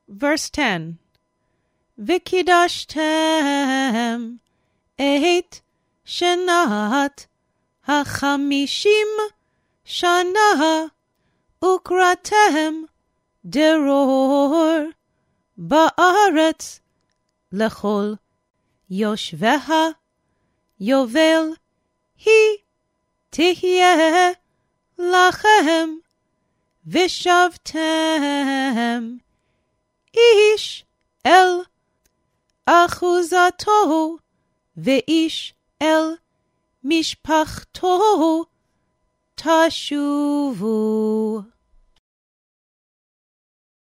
Verse 10. וקידשתם את שנת ה-50 שנה, וקראתם דרור בארץ לכל יושביה, יובל היא תהיה לכם, ושבתם איש אל אחוזתו, ואיש אל משפחתו תשובו.